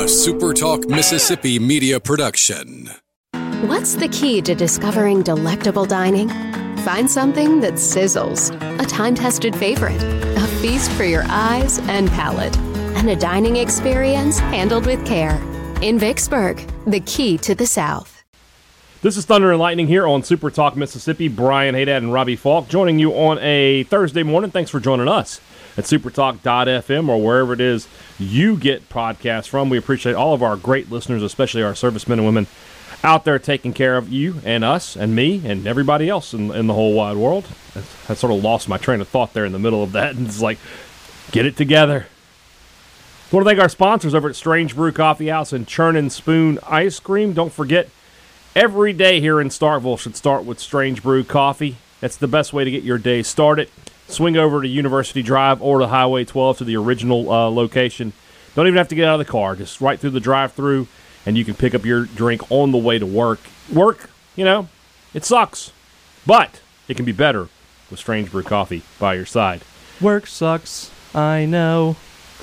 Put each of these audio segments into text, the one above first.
a SuperTalk Mississippi media production. What's the key to discovering delectable dining? Find something that sizzles, a time-tested favorite, a feast for your eyes and palate, and a dining experience handled with care. In Vicksburg, the key to the South. This is Thunder and Lightning here on SuperTalk Mississippi. Brian Haydad and Robbie Falk joining you on a Thursday morning. Thanks for joining us at supertalk.fm or wherever it is you get podcasts from. We appreciate all of our great listeners, especially our servicemen and women out there taking care of you and us and me and everybody else in the whole wide world. I sort of lost my train of thought there in the middle of that, and it's like, get it together. I want to thank our sponsors over at Strange Brew Coffee House and Churn and Spoon Ice Cream. Don't forget, every day here in Starkville should start with Strange Brew Coffee. That's the best way to get your day started. Swing over to University Drive or to Highway 12 to the original location. Don't even have to get out of the car. Just right through the drive-thru, and you can pick up your drink on the way to work. Work, it sucks, but it can be better with Strange Brew Coffee by your side. Work sucks, I know.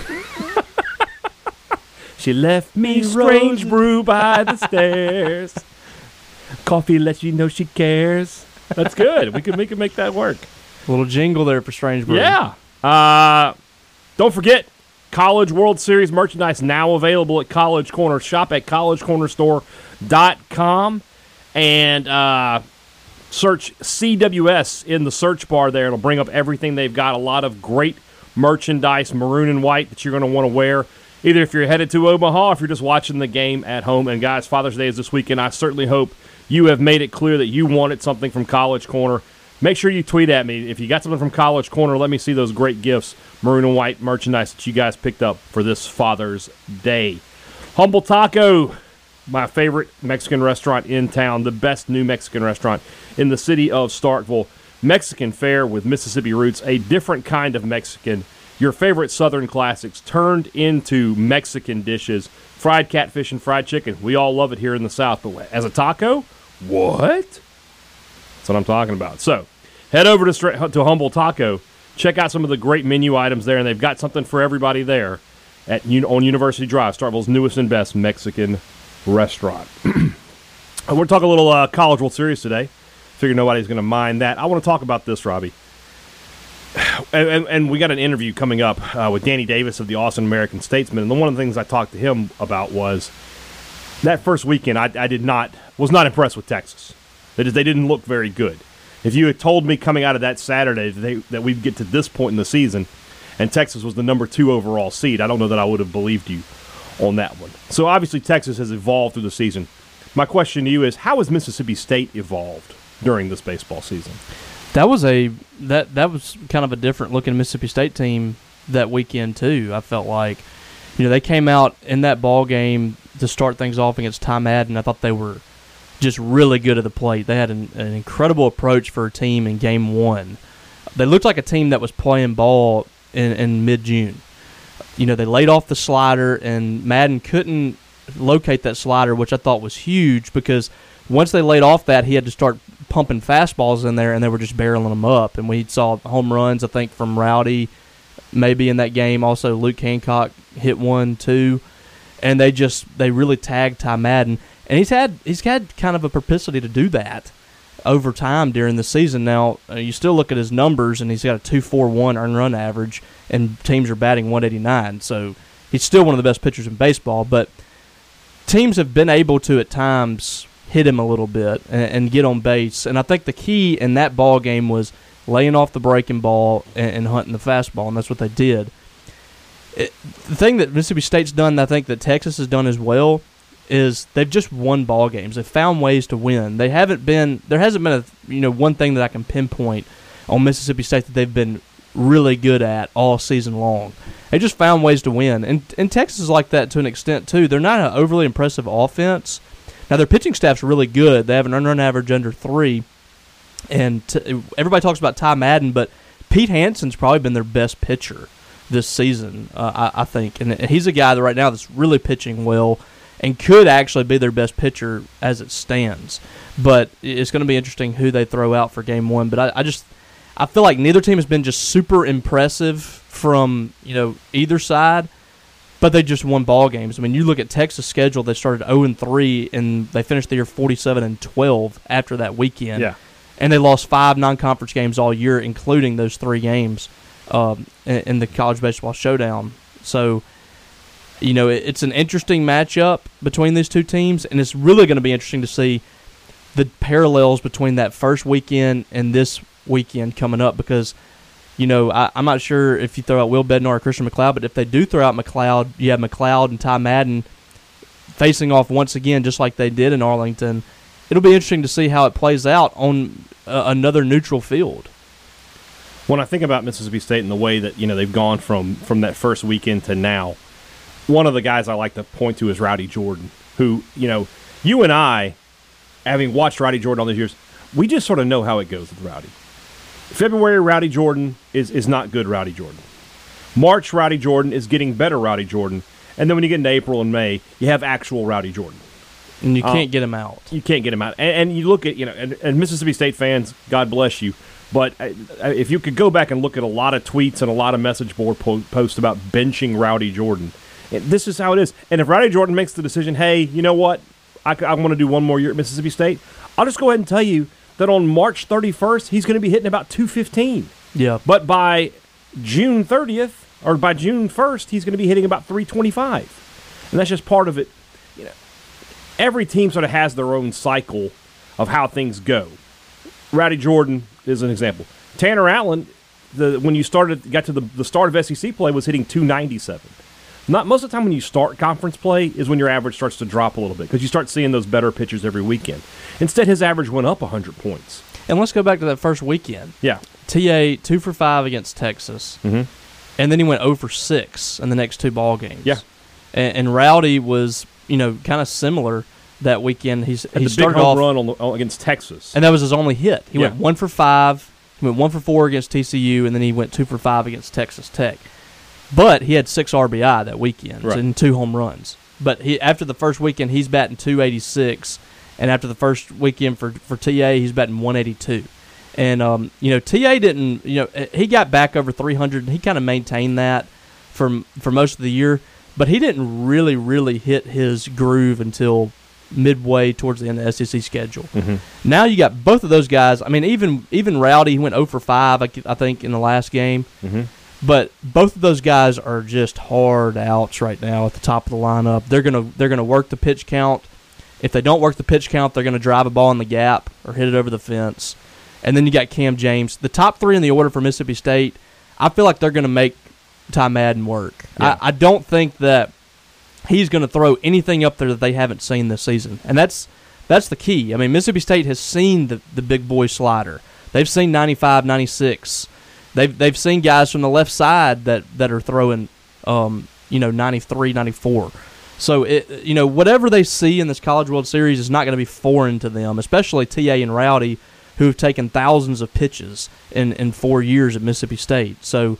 She left me Strange Brew by the stairs. Coffee lets you know she cares. That's good. We can make that work. A little jingle there for Strange Brew. Yeah. Don't forget, College World Series merchandise now available at College Corner. Shop at collegecornerstore.com and search CWS in the search bar there. It'll bring up everything they've got. A lot of great merchandise, maroon and white, that you're going to want to wear, either if you're headed to Omaha or if you're just watching the game at home. And, guys, Father's Day is this weekend. I certainly hope you have made it clear that you wanted something from College Corner. Make sure you tweet at me. If you got something from College Corner, let me see those great gifts, maroon and white merchandise that you guys picked up for this Father's Day. Humble Taco, my favorite Mexican restaurant in town, the best new Mexican restaurant in the city of Starkville. Mexican fare with Mississippi roots, a different kind of Mexican. Your favorite Southern classics turned into Mexican dishes. Fried catfish and fried chicken. We all love it here in the South, but as a taco, what? That's what I'm talking about. So, head over to Humble Taco. Check out some of the great menu items there, and they've got something for everybody there on University Drive, Starkville's newest and best Mexican restaurant. I want to talk a little College World Series today. Figure nobody's going to mind that. I want to talk about this, Robbie. And we got an interview coming up with Danny Davis of the Austin American Statesman, and one of the things I talked to him about was that first weekend I was not impressed with Texas. They didn't look very good. If you had told me coming out of that Saturday that we'd get to this point in the season and Texas was the number 2 overall seed, I don't know that I would have believed you on that one. So obviously Texas has evolved through the season. My question to you is, how has Mississippi State evolved during this baseball season? That was kind of a different looking Mississippi State team that weekend too. I felt like, they came out in that ball game to start things off against Ty Madden. I thought they were just really good at the plate. They had an incredible approach for a team in Game 1. They looked like a team that was playing ball in mid-June. They laid off the slider, and Madden couldn't locate that slider, which I thought was huge because once they laid off that, he had to start pumping fastballs in there, and they were just barreling them up. And we saw home runs, I think, from Rowdy maybe in that game. Also, Luke Hancock hit one, too. And they really tagged Ty Madden. And he's had kind of a propensity to do that over time during the season. Now, you still look at his numbers, and he's got a 2.41 earned run average, and teams are batting 189. So he's still one of the best pitchers in baseball. But teams have been able to, at times, hit him a little bit and get on base. And I think the key in that ball game was laying off the breaking ball and hunting the fastball, and that's what they did. The thing that Mississippi State's done, I think that Texas has done as well, is they've just won ball games. They've found ways to win. There hasn't been one thing that I can pinpoint on Mississippi State that they've been really good at all season long. They just found ways to win. And Texas is like that to an extent too. They're not an overly impressive offense. Now their pitching staff's really good. They have an earned run average under 3. And everybody talks about Ty Madden, but Pete Hansen's probably been their best pitcher this season, I think. And he's a guy that right now that's really pitching well and could actually be their best pitcher as it stands. But it's going to be interesting who they throw out for Game 1. But I feel like neither team has been just super impressive from either side. but they just won ball games. I mean, you look at Texas' schedule; they started 0-3, and they finished the year 47-12 after that weekend. Yeah, and they lost 5 non-conference games all year, including those 3 games in the college baseball showdown. So, it's an interesting matchup between these two teams, and it's really going to be interesting to see the parallels between that first weekend and this weekend coming up because, I'm not sure if you throw out Will Bednar or Christian McLeod, but if they do throw out McLeod, you have McLeod and Ty Madden facing off once again just like they did in Arlington. It'll be interesting to see how it plays out on another neutral field. When I think about Mississippi State and the way that they've gone from that first weekend to now, one of the guys I like to point to is Rowdy Jordan, who you and I, having watched Rowdy Jordan all these years, we just sort of know how it goes with Rowdy. February, Rowdy Jordan is not good Rowdy Jordan. March, Rowdy Jordan is getting better Rowdy Jordan. And then when you get into April and May, you have actual Rowdy Jordan. And you can't get him out. You can't get him out. And you look at, and Mississippi State fans, God bless you, but if you could go back and look at a lot of tweets and a lot of message board posts about benching Rowdy Jordan, this is how it is. And if Rowdy Jordan makes the decision, hey, you know what, I want to do one more year at Mississippi State, I'll just go ahead and tell you that on March 31st, he's going to be hitting about 215. Yeah. But by June 30th, or by June 1st, he's going to be hitting about 325. And that's just part of it. Every team sort of has their own cycle of how things go. Rowdy Jordan is an example. Tanner Allen, when you got to the start of SEC play, was hitting 297. Most of the time when you start conference play is when your average starts to drop a little bit because you start seeing those better pitchers every weekend. Instead, his average went up 100 points. And let's go back to that first weekend. Yeah. TA 2 for 5 against Texas. Mm-hmm. And then he went 0 for 6 in the next 2 ball games. Yeah. And Rowdy was, kind of similar that weekend. He started big home off run against Texas. And that was his only hit. He went 1 for 5. He went 1 for 4 against TCU, and then he went 2 for 5 against Texas Tech. But he had 6 RBI that weekend and 2 home runs. But after the first weekend, he's batting 286, and after the first weekend for TA, he's batting 182. And TA didn't. He got back over 300, and he kind of maintained that for most of the year. But he didn't really hit his groove until midway towards the end of the SEC schedule. Mm-hmm. Now you got both of those guys. I mean, even Rowdy, he went 0 for 5, I think, in the last game. Mm-hmm. But both of those guys are just hard outs right now at the top of the lineup. They're gonna work the pitch count. If they don't work the pitch count, they're gonna drive a ball in the gap or hit it over the fence. And then you got Cam James. The top 3 in the order for Mississippi State, I feel like they're gonna make Ty Madden work. Yeah. I don't think that he's going to throw anything up there that they haven't seen this season. And that's the key. I mean, Mississippi State has seen the big boy slider. They've seen 95, 96. They've seen guys from the left side that are throwing 93, 94. So whatever they see in this College World Series is not going to be foreign to them, especially TA and Rowdy, who have taken thousands of pitches in 4 years at Mississippi State. So,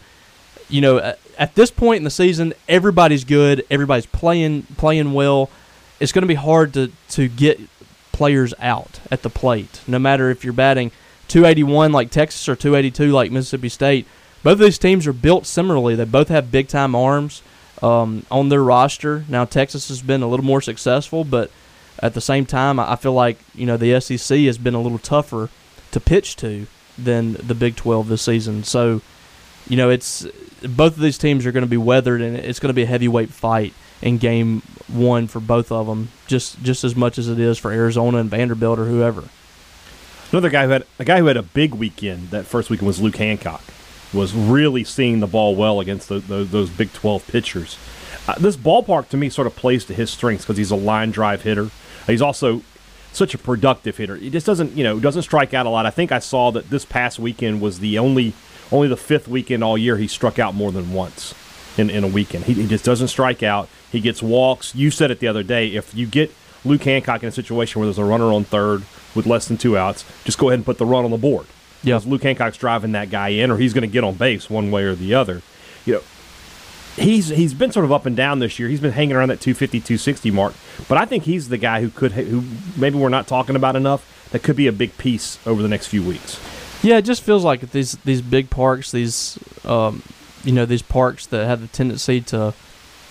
at this point in the season, everybody's good. Everybody's playing well. It's going to be hard to get players out at the plate, no matter if you're batting 281 like Texas or 282 like Mississippi State. Both of these teams are built similarly. They both have big-time arms on their roster. Now, Texas has been a little more successful, but at the same time, I feel like the SEC has been a little tougher to pitch to than the Big 12 this season. So, it's both of these teams are going to be weathered, and it's going to be a heavyweight fight in Game 1 for both of them, just as much as it is for Arizona and Vanderbilt or whoever. Another guy who had a big weekend that first weekend was Luke Hancock. Was really seeing the ball well against those Big 12 pitchers. This ballpark to me sort of plays to his strengths because he's a line drive hitter. He's also such a productive hitter. He just doesn't strike out a lot. I think I saw that this past weekend was the only the 5th weekend all year he struck out more than once in a weekend. He just doesn't strike out. He gets walks. You said it the other day. If you get Luke Hancock in a situation where there's a runner on third with less than 2 outs, just go ahead and put the run on the board. Yeah, Luke Hancock's driving that guy in, or he's going to get on base one way or the other. He's been sort of up and down this year. He's been hanging around that 250, 260 mark. But I think he's the guy who maybe we're not talking about enough. That could be a big piece over the next few weeks. Yeah, it just feels like these big parks, these parks that have the tendency to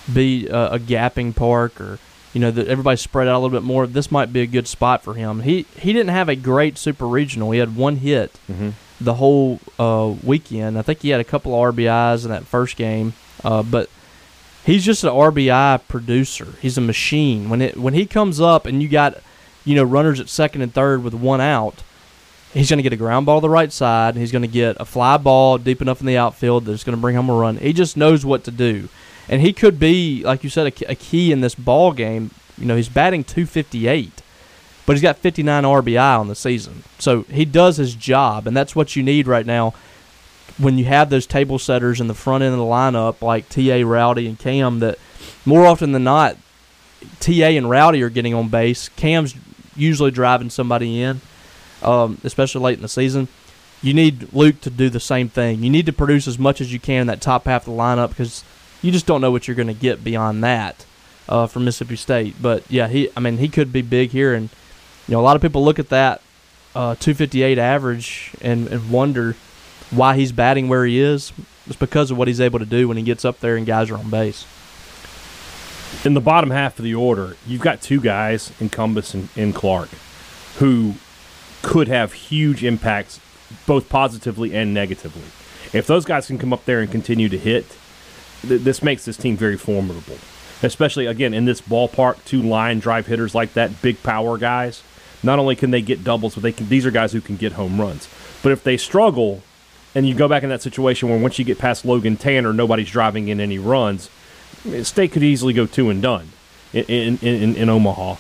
be a gapping park, or that everybody's spread out a little bit more, this might be a good spot for him. He didn't have a great super regional. He had one hit the whole weekend. I think he had a couple of RBIs in that first game, but he's just an RBI producer. He's a machine. When he comes up and you got runners at second and third with one out, he's going to get a ground ball to the right side. He's going to get a fly ball deep enough in the outfield that's going to bring home a run. He just knows what to do. And he could be, like you said, a key in this ball game. He's batting .258, but he's got 59 RBI on the season. So he does his job, and that's what you need right now when you have those table setters in the front end of the lineup like T.A., Rowdy, and Cam, that more often than not, T.A. and Rowdy are getting on base. Cam's usually driving somebody in, especially late in the season. You need Luke to do the same thing. You need to produce as much as you can in that top half of the lineup, because you just don't know what you're going to get beyond that from Mississippi State. But, yeah, he could be big here. And, a lot of people look at that .258 average and wonder why he's batting where he is. It's because of what he's able to do when he gets up there and guys are on base. In the bottom half of the order, you've got two guys in Cumbest and Clark who could have huge impacts both positively and negatively. If those guys can come up there and continue to hit, this makes this team very formidable, especially, again, in this ballpark, two line drive hitters like that, big power guys. Not only can they get doubles, but these are guys who can get home runs. But if they struggle, and you go back in that situation where once you get past Logan Tanner, nobody's driving in any runs, State could easily go 2 and done in Omaha.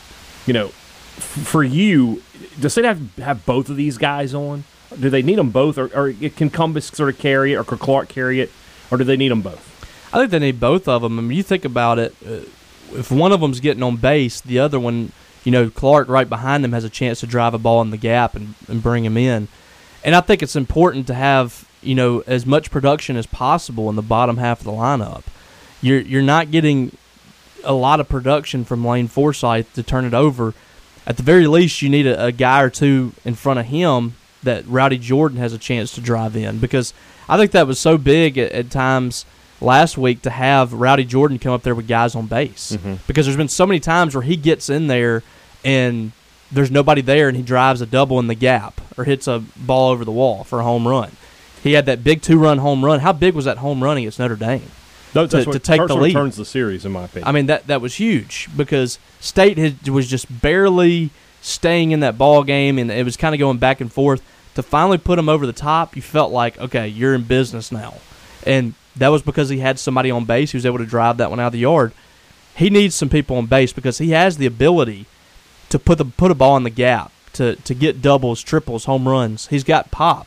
For you, does State have both of these guys on? Do they need them both, or can Cumbest sort of carry it, or could Clark carry it, or do they need them both? I think they need both of them. I mean, you think about it, if one of them's getting on base, the other one, Clark right behind him has a chance to drive a ball in the gap and bring him in. And I think it's important to have, as much production as possible in the bottom half of the lineup. You're not getting a lot of production from Lane Forsythe to turn it over. At the very least, you need a guy or two in front of him that Rowdy Jordan has a chance to drive in, because I think that was so big at times last week to have Rowdy Jordan come up there with guys on base, because there's been so many times where he gets in there and there's nobody there and he drives a double in the gap or hits a ball over the wall for a home run. He had that big 2-run home run. How big was that home run against Notre Dame? That's to take the lead. Turns the series, in my opinion. I mean, that was huge, because State was just barely staying in that ball game, and it was kind of going back and forth. To finally put him over the top, you felt like, okay, you're in business now. And that was because he had somebody on base who was able to drive that one out of the yard. He needs some people on base, because he has the ability to put a ball in the gap, to get doubles, triples, home runs. He's got pop.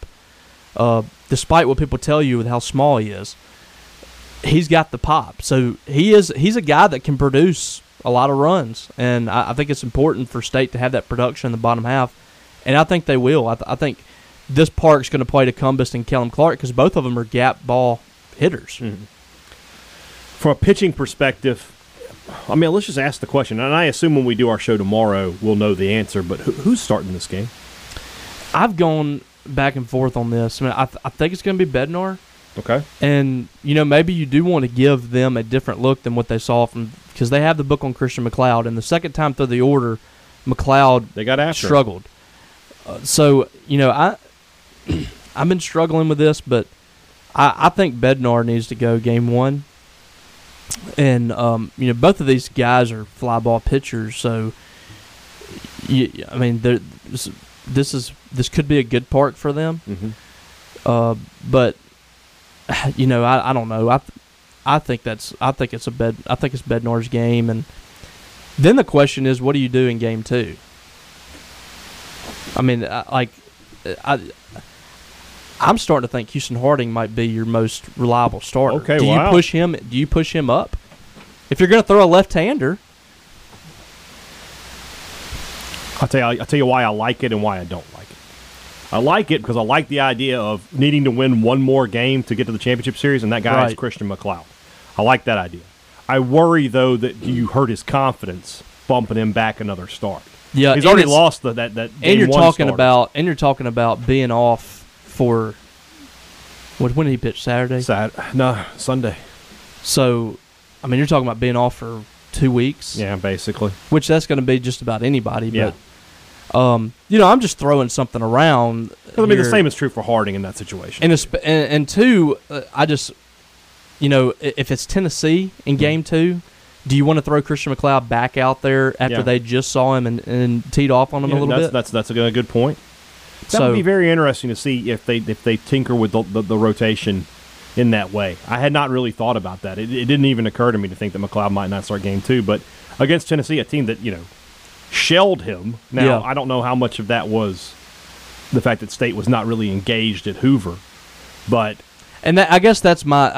Despite what people tell you with how small he is, he's got the pop. So he's a guy that can produce a lot of runs, and I think it's important for State to have that production in the bottom half, and I think they will. I think this park's going to play to Cumbest and Kellum Clark, because both of them are gap ball hitters. From a pitching perspective, I mean, let's just ask the question, and I assume when we do our show tomorrow we'll know the answer, but who's starting this game? I've gone back and forth on this. I mean, I think it's going to be Bednar. Okay. And, maybe you do want to give them a different look than what they saw because they have the book on Christian McLeod, and the second time through the order, McLeod they got after struggled. So, I've been struggling with this, but I think Bednar needs to go game one. And, both of these guys are fly ball pitchers, so, this could be a good park for them. But, I don't know. I think it's Bednar's game, and then the question is, what do you do in game two? I mean, I'm starting to think Houston Harding might be your most reliable starter. Okay, do you push him? Do you push him up? If you're going to throw a left-hander, I'll tell you why I like it and why I don't like it. I like it because I like the idea of needing to win one more game to get to the championship series, and that guy is Christian McLeod. I like that idea. I worry, though, that you hurt his confidence bumping him back another start. Yeah, he's already lost that game and you're one talking starter. about and you're talking about being off for when did he pitch? Saturday? No, Sunday. So, I mean, you're talking about being off for 2 weeks. Yeah, basically. Which that's going to be just about anybody. Yeah. But, I'm just throwing something around. I mean, the same is true for Harding in that situation. And two, I just, if it's Tennessee in Game 2, do you want to throw Christian McLeod back out there after they just saw him and teed off on him a little bit? That's a good point. That would be very interesting to see if they tinker with the rotation in that way. I had not really thought about that. It didn't even occur to me to think that McLeod might not start Game 2. But against Tennessee, a team that shelled him. Now I don't know how much of that was the fact that State was not really engaged at Hoover, but I guess that's my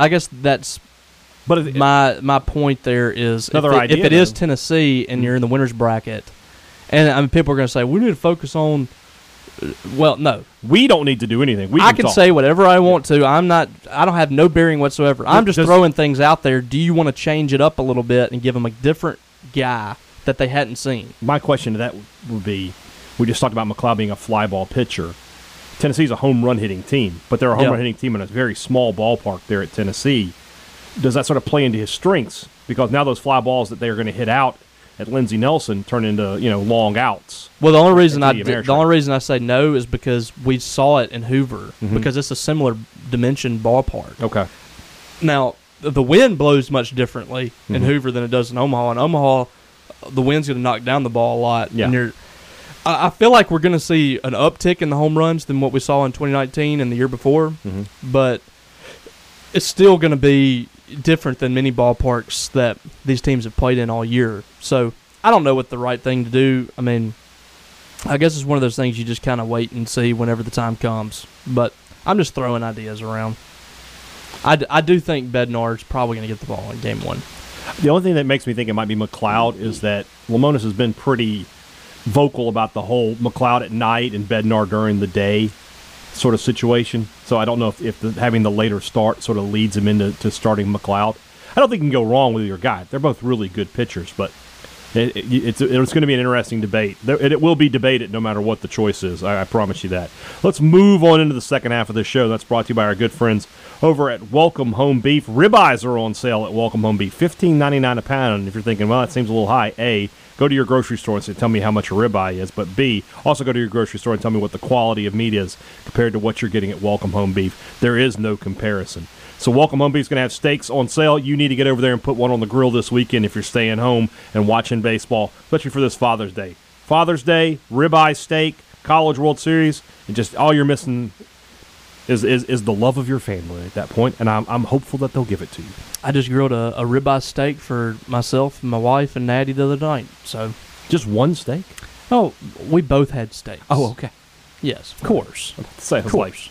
point. There is if it is Tennessee and you're in the winner's bracket, and people are going to say we need to focus on. Well, no, we don't need to do anything. I can say whatever I want to. I don't have no bearing whatsoever. I'm just throwing things out there. Do you want to change it up a little bit and give them a different guy that they hadn't seen? My question to that would be, we just talked about McLeod being a fly ball pitcher. Tennessee's a home run hitting team, but they're a home run hitting team in a very small ballpark there at Tennessee. Does that sort of play into his strengths? Because now those fly balls that they're going to hit out at Lindsey Nelson turn into long outs. Well, the only reason I say no is because we saw it in Hoover, because it's a similar dimension ballpark. Okay. Now the wind blows much differently in Hoover than it does in Omaha. In Omaha, the wind's going to knock down the ball a lot. Yeah. And I feel like we're going to see an uptick in the home runs than what we saw in 2019 and the year before, but it's still going to be different than many ballparks that these teams have played in all year. So I don't know what the right thing to do. I mean, I guess it's one of those things you just kind of wait and see whenever the time comes. But I'm just throwing ideas around. I do think Bednar's probably going to get the ball in Game 1. The only thing that makes me think it might be McLeod is that Lemonis has been pretty vocal about the whole McLeod at night and Bednar during the day sort of situation. So I don't know if having the later start sort of leads him into starting McLeod. I don't think you can go wrong with your guy. They're both really good pitchers, but it's going to be an interesting debate. It will be debated no matter what the choice is. I promise you that. Let's move on into the second half of this show. That's brought to you by our good friends over at Welcome Home Beef. Ribeyes are on sale at Welcome Home Beef, $15.99 a pound. And if you're thinking, well, that seems a little high, A, go to your grocery store and say, tell me how much a ribeye is. But B, also go to your grocery store and tell me what the quality of meat is compared to what you're getting at Welcome Home Beef. There is no comparison. So Welcome Home Beef is going to have steaks on sale. You need to get over there and put one on the grill this weekend if you're staying home and watching baseball, especially for this Father's Day. Father's Day, ribeye steak, College World Series, and just all you're missing is the love of your family at that point, and I'm hopeful that they'll give it to you. I just grilled a ribeye steak for myself and my wife and Natty the other night. So just one steak? Oh, we both had steaks. Oh, okay. Yes, of course. Of course.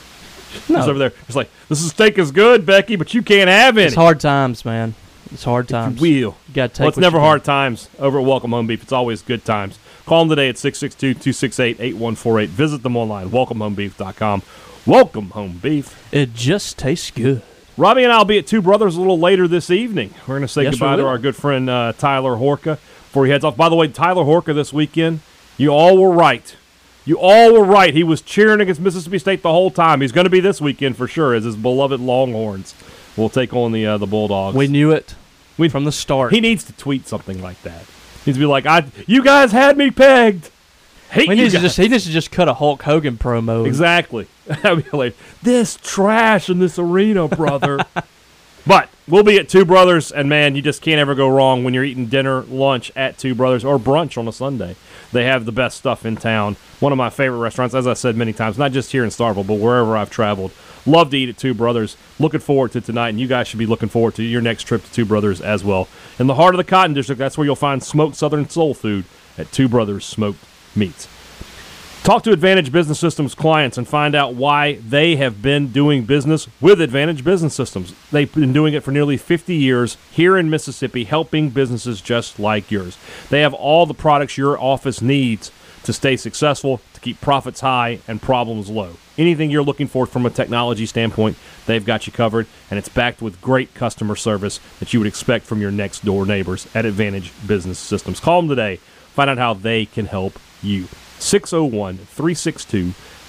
No. Over there. It's like, this steak is good, Becky, but you can't have any. It's hard times, man. It's hard times. You got to take. Well, it's never hard times over at Welcome Home Beef. It's always good times. Call them today at 662-268-8148. Visit them online, welcomehomebeef.com. Welcome Home Beef. It just tastes good. Robbie and I will be at Two Brothers a little later this evening. We're going to say goodbye to our good friend Tyler Horka before he heads off. By the way, Tyler Horka this weekend, you all were right. You all were right. He was cheering against Mississippi State the whole time. He's going to be this weekend for sure as his beloved Longhorns will take on the Bulldogs. We knew it from the start. He needs to tweet something like that. He needs to be like, you guys had me pegged. He needs to just cut a Hulk Hogan promo. Exactly. That'd be like, this trash in this arena, brother. But we'll be at Two Brothers, and, man, you just can't ever go wrong when you're eating dinner, lunch at Two Brothers, or brunch on a Sunday. They have the best stuff in town. One of my favorite restaurants, as I said many times, not just here in Starkville, but wherever I've traveled. Love to eat at Two Brothers. Looking forward to tonight, and you guys should be looking forward to your next trip to Two Brothers as well. In the heart of the Cotton District, that's where you'll find smoked Southern soul food at Two Brothers Smoked Meats. Talk to Advantage Business Systems clients and find out why they have been doing business with Advantage Business Systems. They've been doing it for nearly 50 years here in Mississippi, helping businesses just like yours. They have all the products your office needs to stay successful, to keep profits high and problems low. Anything you're looking for from a technology standpoint, they've got you covered, and it's backed with great customer service that you would expect from your next-door neighbors at Advantage Business Systems. Call them today. Find out how they can help you.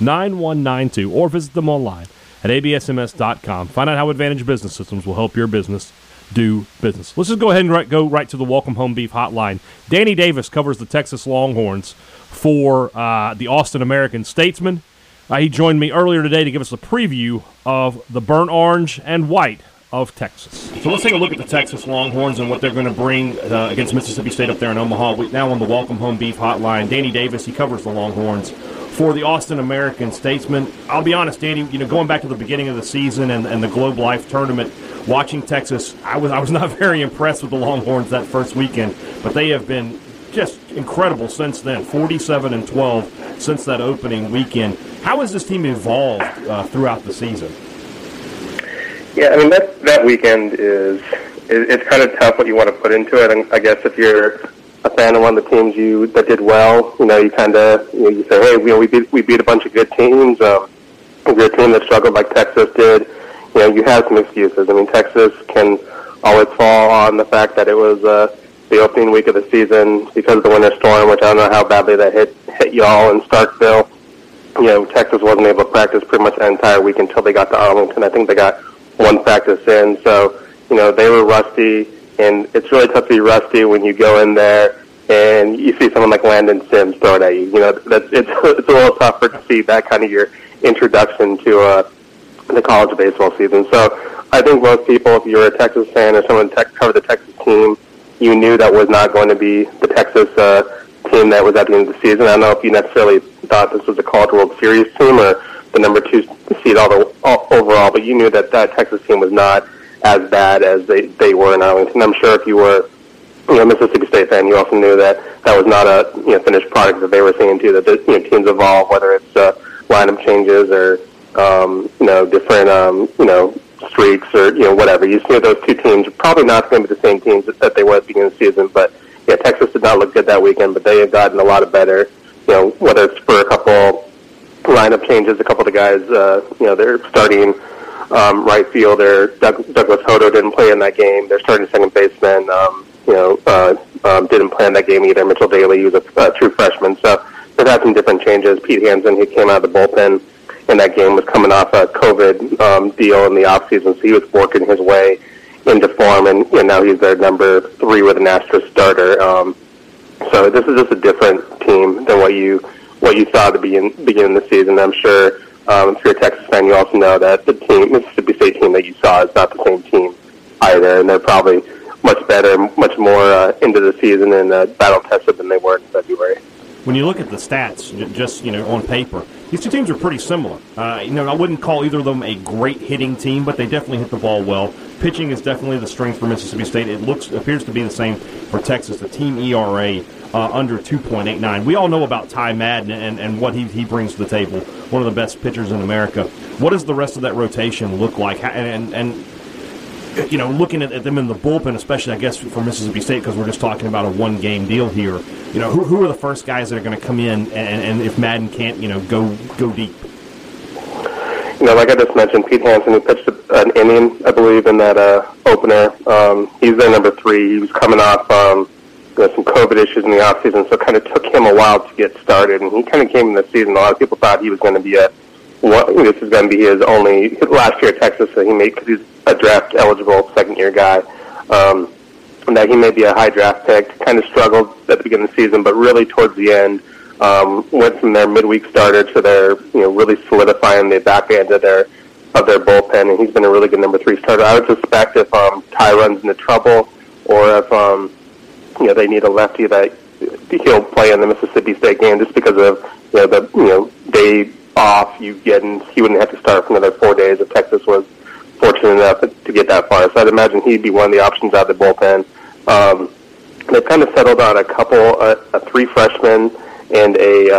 601-362-9192, or visit them online at absms.com. Find out how Advantage Business Systems will help your business do business. Let's just go ahead and go right to the Welcome Home Beef hotline. Danny Davis covers the Texas Longhorns for the Austin American-Statesman. He joined me earlier today to give us a preview of the burnt orange and white of Texas. So let's take a look at the Texas Longhorns and what they're going to bring against Mississippi State up there in Omaha. Now on the Welcome Home Beef hotline, Danny Davis, he covers the Longhorns for the Austin American-Statesman. I'll be honest, Danny, going back to the beginning of the season and the Globe Life tournament, watching Texas, I was not very impressed with the Longhorns that first weekend, but they have been just incredible since then, 47-12 since that opening weekend. How has this team evolved throughout the season? Yeah, I mean, that weekend it's kind of tough what you want to put into it. And I guess if you're a fan of one of the teams that did well, you kind of you say, hey, we beat a bunch of good teams. A good team that struggled like Texas did. You have some excuses. I mean, Texas can always fall on the fact that it was the opening week of the season because of the winter storm, which I don't know how badly that hit y'all in Starkville. Texas wasn't able to practice pretty much the entire week until they got to Arlington. I think they got one practice in. So, they were rusty, and it's really tough to be rusty when you go in there and you see someone like Landon Sims throw it at you. It's a little tougher to see that kind of your introduction to the college baseball season. So I think most people, if you're a Texas fan or someone covered the Texas team, you knew that was not going to be the Texas team that was at the end of the season. I don't know if you necessarily thought this was a College World Series team or the number 2 seed overall, but you knew that Texas team was not as bad as they were in Arlington. I'm sure if you were a Mississippi State fan, you also knew that was not a finished product that they were seeing too. That teams evolve, whether it's lineup changes or different streaks or whatever. You see those two teams are probably not going to be the same teams that they were at the beginning of the season. But yeah, Texas did not look good that weekend, but they have gotten a lot better. Whether it's for a couple lineup changes, a couple of the guys, they're starting right fielder. Douglas Hodo didn't play in that game. Their starting second baseman, didn't play in that game either. Mitchell Daly, he was a true freshman. So they've had some different changes. Pete Hansen, who came out of the bullpen in that game, was coming off a COVID deal in the offseason, so he was working his way into form, and now he's their number 3 with an asterisk starter. So this is just a different team than what you saw at the beginning of the season. I'm sure if you're a Texas fan, you also know that the Mississippi State team that you saw is not the same team either, and they're probably much better, much more into the season and battle-tested than they were in February. When you look at the stats, just on paper, these two teams are pretty similar. I wouldn't call either of them a great hitting team, but they definitely hit the ball well. Pitching is definitely the strength for Mississippi State. It appears to be the same for Texas. The team ERA under 2.89. We all know about Ty Madden and what he brings to the table. One of the best pitchers in America. What does the rest of that rotation look like? And looking at them in the bullpen, especially, I guess, for Mississippi State, because we're just talking about a one-game deal here, who are the first guys that are going to come in, and if Madden can't, go deep? Like I just mentioned, Pete Hansen, who pitched an inning, I believe, in that opener. He's their number 3. He was coming off some COVID issues in the offseason, so it kind of took him a while to get started, and he kind of came in the season. A lot of people thought he was going to be this is going to be his only last year at Texas, so because he's a draft-eligible second-year guy. That he may be a high draft pick. Kind of struggled at the beginning of the season, but really towards the end, went from their midweek starter to their really solidifying the back end of their bullpen, and he's been a really good number 3 starter. I would suspect if Ty runs into trouble, or if they need a lefty, that he'll play in the Mississippi State game just because of the day off you get, and he wouldn't have to start for another 4 days if Texas was fortunate enough to get that far. So I'd imagine he'd be one of the options out of the bullpen. They've kind of settled on a 3 freshmen and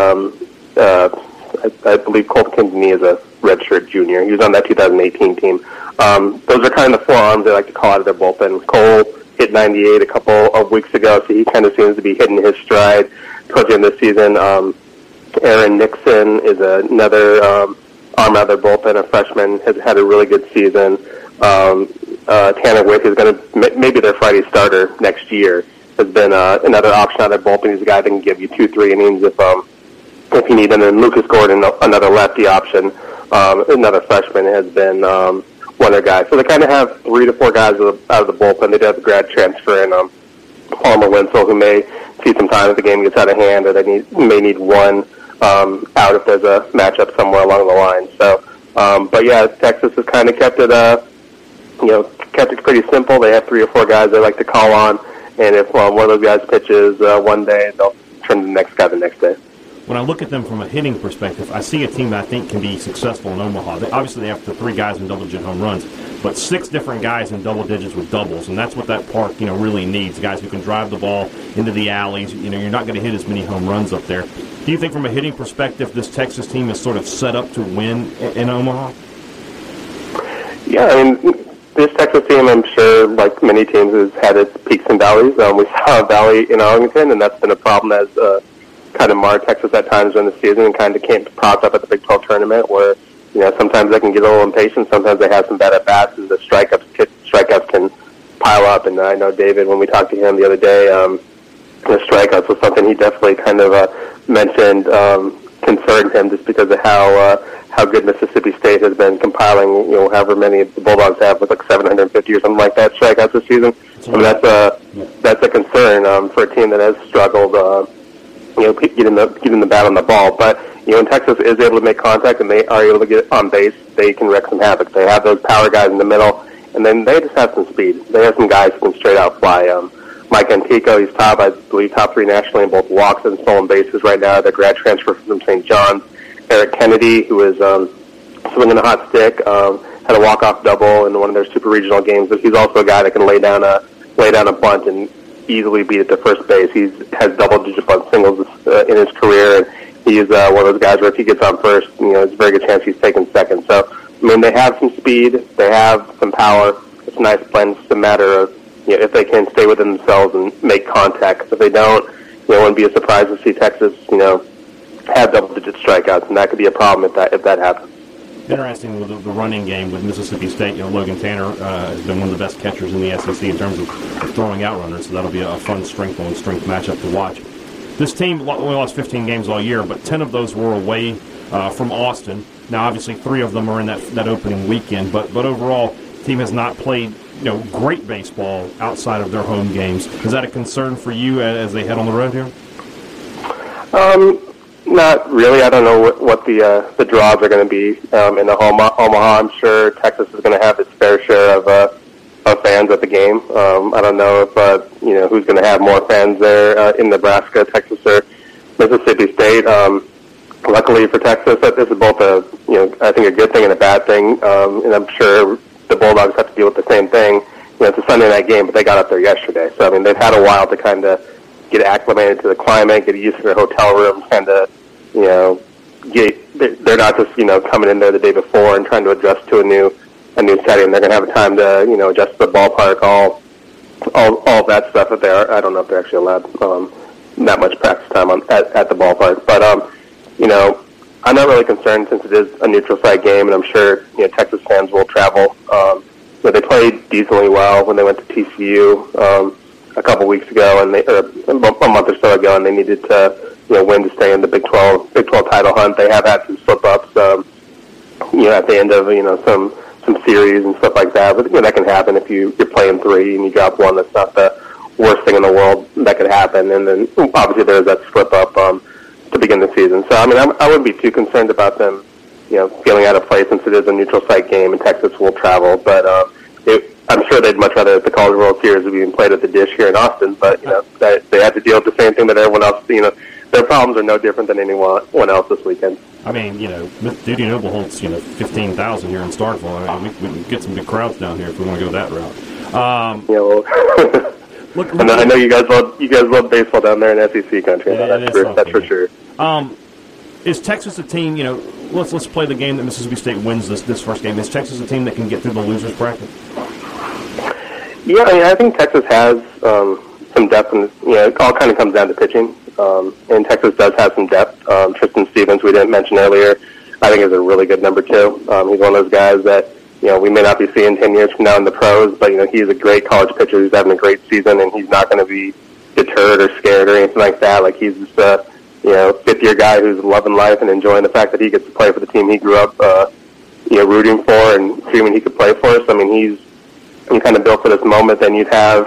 I believe Colt Kindeney is a redshirt junior. He was on that 2018 team. Those are kind of the 4 arms they like to call out of their bullpen. Cole hit 98 a couple of weeks ago, so he kind of seems to be hitting his stride towards the end of the season. Aaron Nixon is another arm out of their bullpen, a freshman, has had a really good season. Tanner Wick is going to maybe their Friday starter next year. Has been another option out of their bullpen. He's a guy that can give you 2-3 innings if you need. And then Lucas Gordon, another lefty option, another freshman, has been one of their guys. So they kind of have 3 to 4 guys out of the bullpen. They do have a grad transfer in Palmer Winslow, who may see some time if the game gets out of hand, or they may need one out if there's a matchup somewhere along the line. So, but yeah, Texas has kind of kept it kept it pretty simple. They have 3 or 4 guys they like to call on, and if one of those guys pitches one day, they'll turn to the next guy the next day. When I look at them from a hitting perspective, I see a team that I think can be successful in Omaha. Obviously, they have the 3 guys in double-digit home runs, but 6 different guys in double digits with doubles, and that's what that park, really needs. Guys who can drive the ball into the alleys. You're not going to hit as many home runs up there. Do you think from a hitting perspective, this Texas team is sort of set up to win in Omaha? Yeah, I mean, this Texas team, I'm sure, like many teams, has had its peaks and valleys. We saw a valley in Arlington, and that's been a problem as kind of marred Texas at times during the season, and kind of came propped up at the Big 12 tournament where, sometimes they can get a little impatient, sometimes they have some bad at-bats, and the strikeouts can pile up. And I know David, when we talked to him the other day, the strikeouts was something he definitely kind of mentioned concerned him just because of how good Mississippi State has been compiling, however many the Bulldogs have, with like 750 or something like that strikeouts this season. I mean, that's a concern for a team that has struggled, getting the bat on the ball. But when Texas is able to make contact and they are able to get on base, they can wreak some havoc. They have those power guys in the middle, and then they just have some speed. They have some guys who can straight out fly. Mike Antico, he's I believe, top 3 nationally in both walks and stolen bases right now. The grad transfer from St. John's. Eric Kennedy, who is swinging a hot stick, had a walk-off double in one of their super regional games, but he's also a guy that can lay down a bunt and easily beat it to first base. He has double-digit bunt singles in his career, and he's one of those guys where if he gets on first, there's a very good chance he's taking second. So, I mean, they have some speed, they have some power. It's a nice blend. It's a matter of if they can stay within themselves and make contact. If they don't, it wouldn't be a surprise to see Texas, have double-digit strikeouts, and that could be a problem if that happens. Interesting with the running game with Mississippi State. Logan Tanner has been one of the best catchers in the SEC in terms of throwing out runners, so that'll be a fun strength-on-strength matchup to watch. This team only lost 15 games all year, but 10 of those were away from Austin. Now, obviously, 3 of them are in that opening weekend, but overall, the team has not played great baseball outside of their home games. Is that a concern for you as they head on the road here? Not really. I don't know what the draws are going to be in Omaha. I'm sure Texas is going to have its fair share of fans at the game. I don't know if who's going to have more fans there in Nebraska, Texas, or Mississippi State. Luckily for Texas, this is both I think a good thing and a bad thing. And I'm sure the Bulldogs have to deal with the same thing. It's a Sunday night game, but they got up there yesterday. So I mean, they've had a while to kind of get acclimated to the climate, get used to their hotel rooms, kind of, they're not just, coming in there the day before and trying to adjust to a new setting. They're going to have a time to, adjust to the ballpark, all of that stuff that I don't know if they're actually allowed that much practice time at the ballpark. But, I'm not really concerned since it is a neutral site game, and I'm sure, Texas fans will travel. They played decently well when they went to TCU, a couple weeks ago, and a month or so ago, and they needed to win to stay in the Big 12 title hunt. They have had some slip-ups, at the end of some series and stuff like that. But that can happen if you're playing 3 and you drop 1. That's not the worst thing in the world that could happen. And then obviously there's that slip-up to begin the season. So I mean, I wouldn't be too concerned about them, feeling out of place since it is a neutral site game and Texas will travel. But I'm sure they'd much rather the College World Series would be played at the Dish here in Austin, but they have to deal with the same thing that everyone else. Their problems are no different than anyone else this weekend. I mean, Dudy Noble holds 15,000 here in Starkville. I mean, we can get some big crowds down here if we want to go that route. Look, I know you guys love baseball down there in SEC country. Yeah, that's for sure. Is Texas a team? Let's play the game that Mississippi State wins this first game. Is Texas a team that can get through the losers bracket? Yeah, I mean, I think Texas has some depth, and it all kind of comes down to pitching. And Texas does have some depth. Tristan Stevens, we didn't mention earlier, I think is a really good number 2. He's one of those guys that we may not be seeing 10 years from now in the pros, but he's a great college pitcher. He's having a great season, and he's not going to be deterred or scared or anything like that. Like he's just a fifth-year guy who's loving life and enjoying the fact that he gets to play for the team he grew up rooting for and dreaming he could play for us. I mean, he's kind of built for this moment. Then you'd have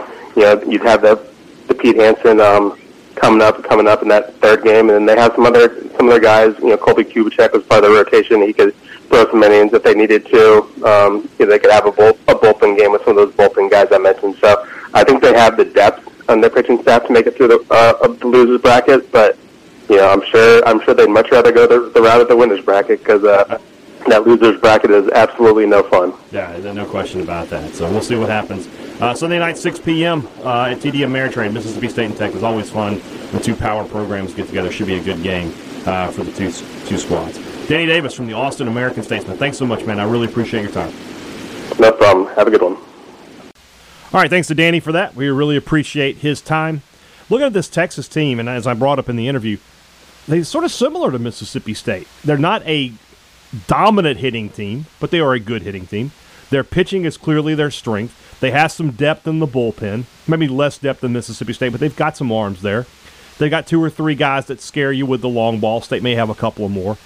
the Pete Hansen coming up in that third game, and then they have some other guys. Colby Kubicek was part of the rotation. He could throw some innings if they needed to. They could have a bullpen game with some of those bullpen guys I mentioned. So I think they have the depth on their pitching staff to make it through the losers bracket. But I'm sure they'd much rather go the route of the winners bracket, because that losers bracket is absolutely no fun. Yeah, no question about that. So we'll see what happens. Sunday night, 6 p.m. At TD Ameritrade, Mississippi State and Tech is always fun. The two power programs get together. Should be a good game for the two squads. Danny Davis from the Austin American-Statesman. Thanks so much, man. I really appreciate your time. No problem. Have a good one. All right, thanks to Danny for that. We really appreciate his time. Looking at this Texas team, and as I brought up in the interview, they're sort of similar to Mississippi State. They're not a dominant hitting team, but they are a good hitting team. Their pitching is clearly their strength. They have some depth in the bullpen, maybe less depth than Mississippi State, but they've got some arms there. They've got 2 or 3 guys that scare you with the long ball. State may have a couple more.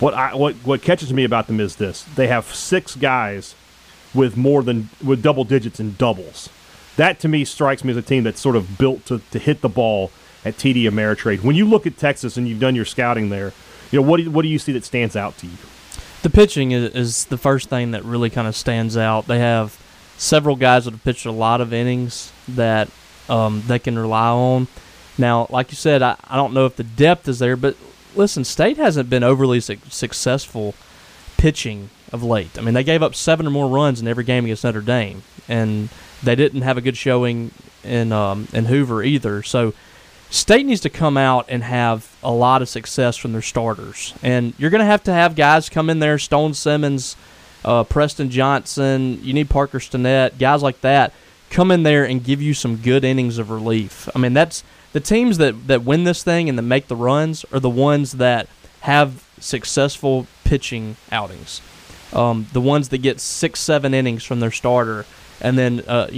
What catches me about them is this: they have 6 guys with double digits in doubles. That to me strikes me as a team that's sort of built to hit the ball at TD Ameritrade. When you look at Texas and you've done your scouting there, what do you see that stands out to you? The pitching is the first thing that really kind of stands out. They have several guys that have pitched a lot of innings that they can rely on. Now, like you said, I don't know if the depth is there, but listen, State hasn't been overly successful pitching of late. I mean, they gave up 7 or more runs in every game against Notre Dame, and they didn't have a good showing in Hoover either. So State needs to come out and have a lot of success from their starters. And you're going to have guys come in there, Stone Simmons, Preston Johnson, you need Parker Stinnett, guys like that, come in there and give you some good innings of relief. I mean, that's the teams that win this thing and that make the runs are the ones that have successful pitching outings. The ones that get 6-7 innings from their starter and then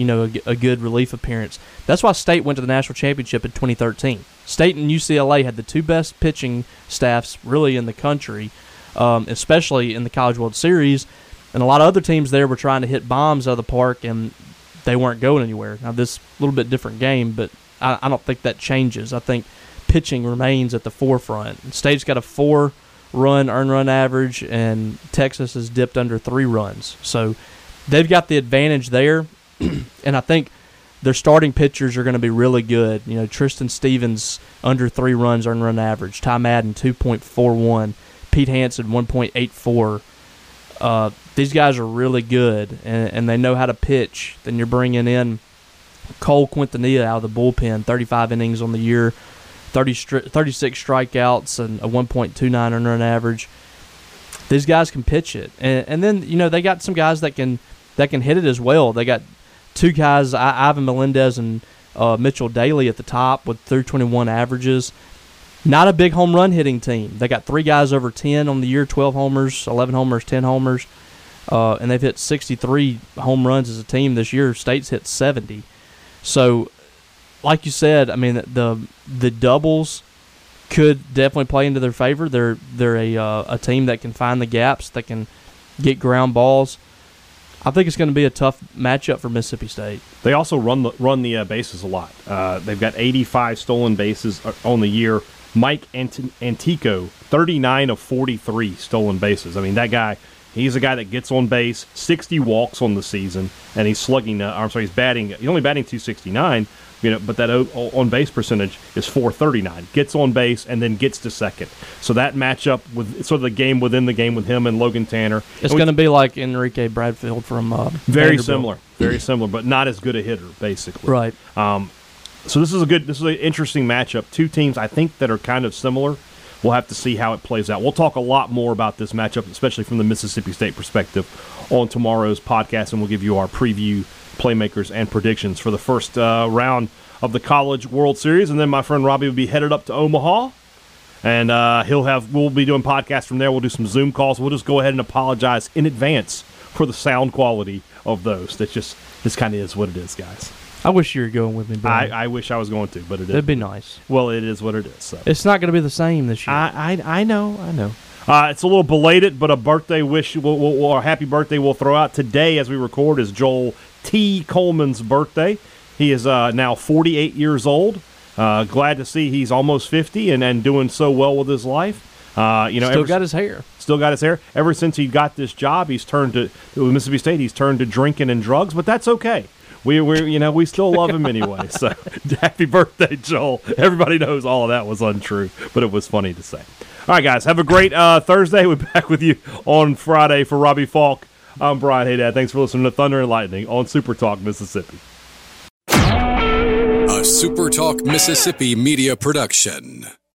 a good relief appearance. That's why State went to the national championship in 2013. State and UCLA had the 2 best pitching staffs really in the country, especially in the College World Series. And a lot of other teams there were trying to hit bombs out of the park, and they weren't going anywhere. Now, this little bit different game, but I don't think that changes. I think pitching remains at the forefront. State's got a 4-run earned run average, and Texas has dipped under 3 runs. So they've got the advantage there, and I think their starting pitchers are going to be really good. Tristan Stevens under 3 runs earned run average. Ty Madden 2.41. Pete Hansen 1.84. These guys are really good, and they know how to pitch. Then you're bringing in Cole Quintanilla out of the bullpen, 35 innings on the year, 36 strikeouts, and a 1.29 earned run average. These guys can pitch it, and then they got some guys that can hit it as well. They got 2 guys, Ivan Melendez and Mitchell Daly at the top with 321 averages. Not a big home run hitting team. They got 3 guys over 10 on the year, 12 homers, 11 homers, 10 homers, and they've hit 63 home runs as a team this year. State's hit 70. So, like you said, I mean the doubles could definitely play into their favor. They're a team that can find the gaps, that can get ground balls. I think it's going to be a tough matchup for Mississippi State. They also run the bases a lot. They've got 85 stolen bases on the year. Mike Antico, 39 of 43 stolen bases. I mean, that guy, he's a guy that gets on base, 60 walks on the season, and he's slugging. He's batting. He's only batting .269. But that on base percentage is .439. Gets on base and then gets to second. So that matchup with sort of the game within the game with him and Logan Tanner. It's going to be like Enrique Bradfield from very similar, but not as good a hitter, basically. Right. So this is an interesting matchup. 2 teams I think that are kind of similar. We'll have to see how it plays out. We'll talk a lot more about this matchup, especially from the Mississippi State perspective, on tomorrow's podcast, and we'll give you our preview, playmakers, and predictions for the first round of the College World Series. And then my friend Robbie will be headed up to Omaha, and we'll be doing podcasts from there. We'll do some Zoom calls. We'll just go ahead and apologize in advance for the sound quality of those. This kind of is what it is, guys. I wish you were going with me, Brian. I wish I was going to, but it is. It'd be nice. Well, it is what it is. So. It's not going to be the same this year. I know. It's a little belated, but a birthday wish or a happy birthday we'll throw out today as we record is Joel T. Coleman's birthday. He is now 48 years old. Glad to see he's almost 50 and doing so well with his life. Still got his hair. Still got his hair. Ever since he got this job, he's turned to with Mississippi State. He's turned to drinking and drugs, but that's okay. We still love him anyway. So happy birthday, Joel. Everybody knows all of that was untrue, but it was funny to say. All right, guys, have a great Thursday. We'll be back with you on Friday. For Robbie Falk, I'm Brian Haydad. Thanks for listening to Thunder and Lightning on Super Talk Mississippi. A Super Talk Mississippi media production.